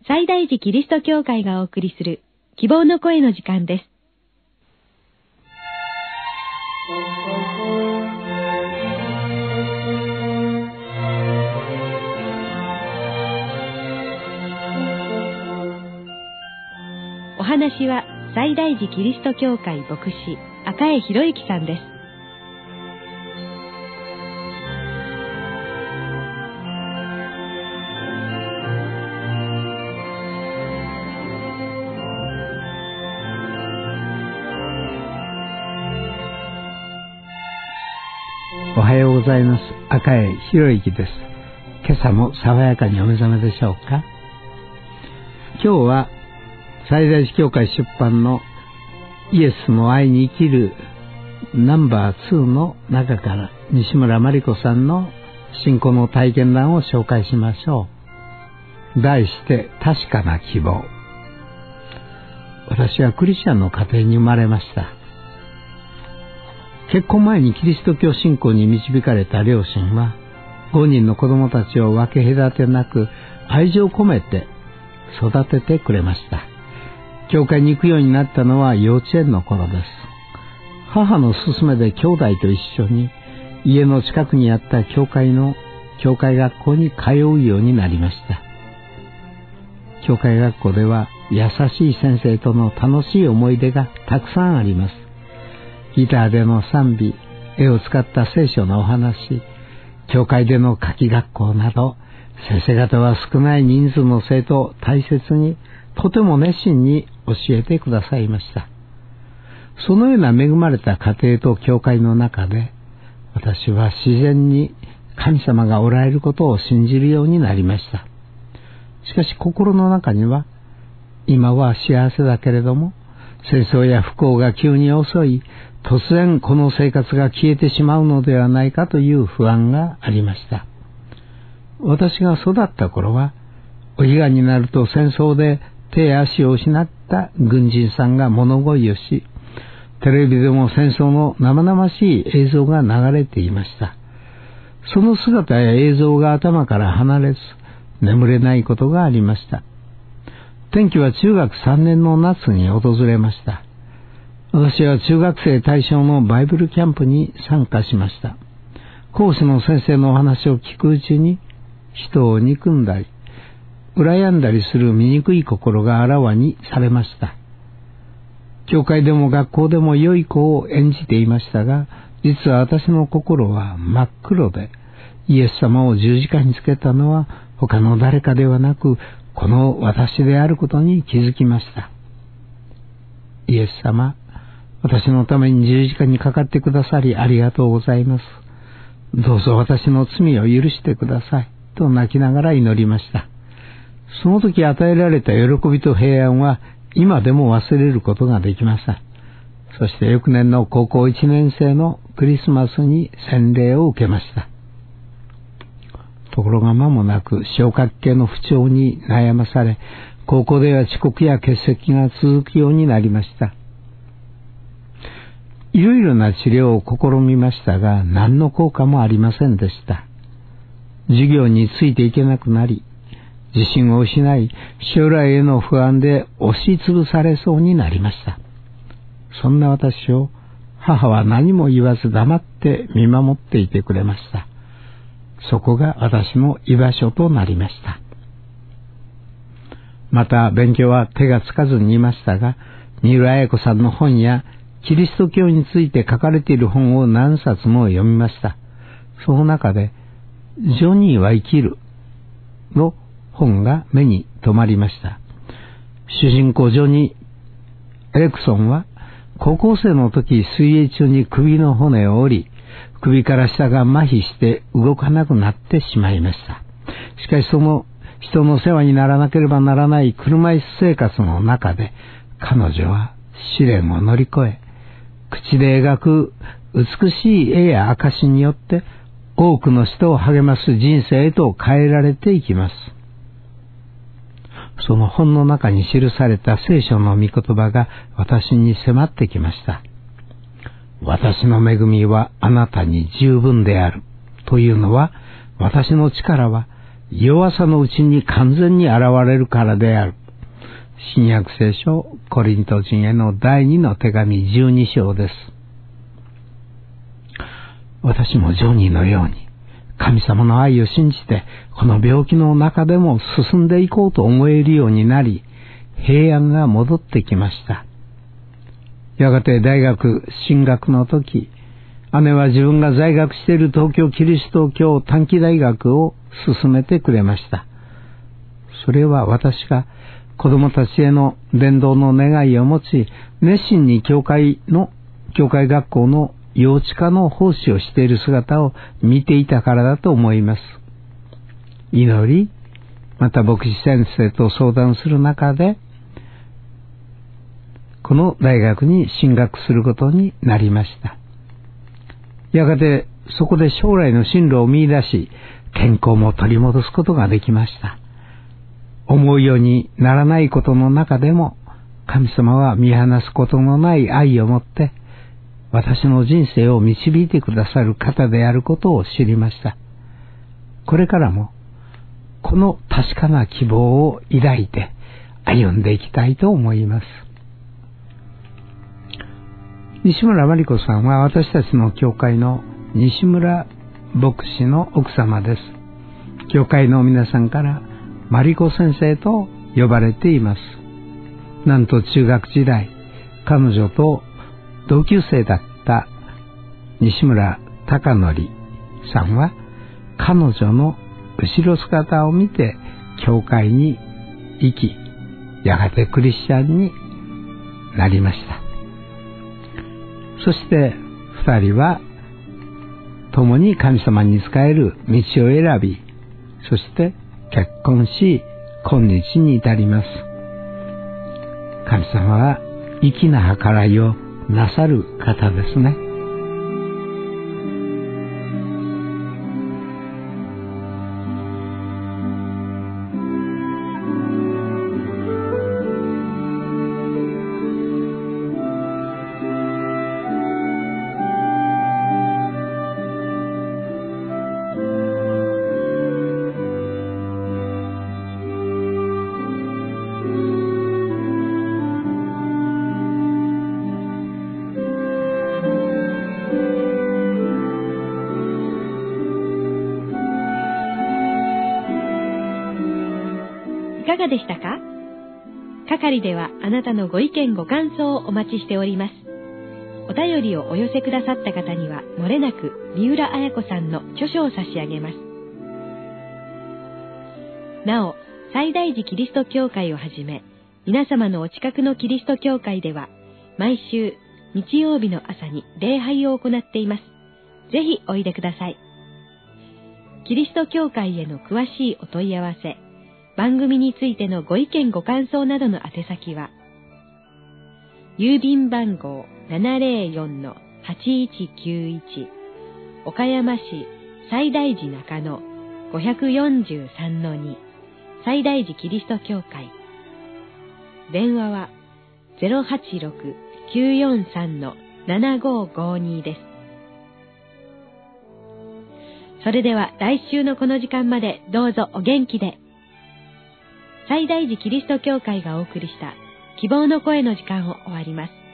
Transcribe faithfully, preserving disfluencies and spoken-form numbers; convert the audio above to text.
西大寺キリスト教会がお送りする希望の声の時間です。お話は西大寺キリスト教会牧師赤江博之さんです。 おはようございます。赤江博之です。今朝も爽やかにお目覚めでしょうか。今日は西大寺教会出版のイエスの愛に生きるナンバーツーの中から西村真理子さんの信仰の体験談を紹介しましょう。題して確かな希望。私はクリスチャンの家庭に生まれました。結婚前にキリスト教信仰に導かれた両親はごにんの子供たちを分け隔てなく愛情を込めて育ててくれました。教会に行くようになったのは幼稚園の頃です。母の勧めで兄弟と一緒に家の近くにあった教会の教会学校に通うようになりました。教会学校では優しい先生との楽しい思い出がたくさんあります。ギターでの賛美、絵を使った聖書のお話、教会での夏季学校など、先生方は少ない人数の生徒を大切に、とても熱心に教えてくださいました。そのような恵まれた家庭と教会の中で、私は自然に神様がおられることを信じるようになりました。しかし心の中には、今は幸せだけれども、戦争や不幸が急に襲い、突然この生活が消えてしまうのではないかという不安がありました。私が育った頃は、お彼岸になると戦争で手や足を失った軍人さんが物乞いをし、テレビでも戦争の生々しい映像が流れていました。その姿や映像が頭から離れず、眠れないことがありました。転機は中学さんねんの夏に訪れました。私は中学生対象のバイブルキャンプに参加しました。講師の先生のお話を聞くうちに、人を憎んだり、羨んだりする醜い心があらわにされました。教会でも学校でも良い子を演じていましたが、実は私の心は真っ黒で、イエス様を十字架につけたのは他の誰かではなく、この私であることに気づきました。イエス様、私のために十字架にかかってくださりありがとうございます。どうぞ私の罪を許してください。と泣きながら祈りました。その時与えられた喜びと平安は今でも忘れることができません。そして翌年の高校いちねん生のクリスマスに洗礼を受けました。ところが間もなく消化器系の不調に悩まされ、高校では遅刻や欠席が続くようになりました。いろいろな治療を試みましたが、何の効果もありませんでした。授業についていけなくなり、自信を失い、将来への不安で押しつぶされそうになりました。そんな私を母は何も言わず黙って見守っていてくれました。そこが私の居場所となりました。また勉強は手がつかずにいましたが、三浦綾子さんの本やキリスト教について書かれている本を何冊も読みました。その中で、ジョニーは生きるの本が目に留まりました。主人公ジョニー・エレクソンは高校生の時水泳中に首の骨を折り、首から下が麻痺して動かなくなってしまいました。しかしその人の世話にならなければならない車椅子生活の中で、彼女は試練を乗り越え、口で描く美しい絵や証によって多くの人を励ます人生へと変えられていきます。その本の中に記された聖書の御言葉が私に迫ってきました。私の恵みはあなたに十分であるというのは、私の力は弱さのうちに完全に現れるからである。新約聖書コリント人への第二の手紙じゅうに章です。私もジョニーのように神様の愛を信じてこの病気の中でも進んでいこうと思えるようになり、平安が戻ってきました。やがて大学進学の時、姉は自分が在学している東京キリスト教短期大学を勧めてくれました。それは私が子供たちへの伝道の願いを持ち、熱心に教会の、教会学校の幼稚科の奉仕をしている姿を見ていたからだと思います。祈り、また牧師先生と相談する中で、この大学に進学することになりました。やがてそこで将来の進路を見出し、健康も取り戻すことができました。思うようにならないことの中でも、神様は見放すことのない愛を持って、私の人生を導いてくださる方であることを知りました。これからも、この確かな希望を抱いて歩んでいきたいと思います。西村真理子さんは私たちの教会の西村牧師の奥様です。教会の皆さんからマリコ先生と呼ばれています。なんと中学時代、彼女と同級生だった西村貴則さんは彼女の後ろ姿を見て教会に行き、やがてクリスチャンになりました。そして二人は共に神様に仕える道を選び、そして結婚し、今日に至ります。神様は粋な計らいをなさる方ですね。 いかがでしたか？係ではあなたのご意見ご感想をお待ちしております。お便りをお寄せくださった方にはもれなく三浦綾子さんの著書を差し上げます。なお、西大寺キリスト教会をはじめ、皆様のお近くのキリスト教会では毎週日曜日の朝に礼拝を行っています。ぜひおいでください。キリスト教会への詳しいお問い合わせ、番組についてのご意見ご感想などの宛先は、郵便番号 ななぜろよんのはちいちきゅういち 岡山市西大寺中野 ごひゃくよんじゅうさんのに 西大寺キリスト教会。電話は ゼロはちろく きゅうよんさん ななごごに です。それでは来週のこの時間までどうぞお元気で。西大寺キリスト教会がお送りした希望の声の時間を終わります。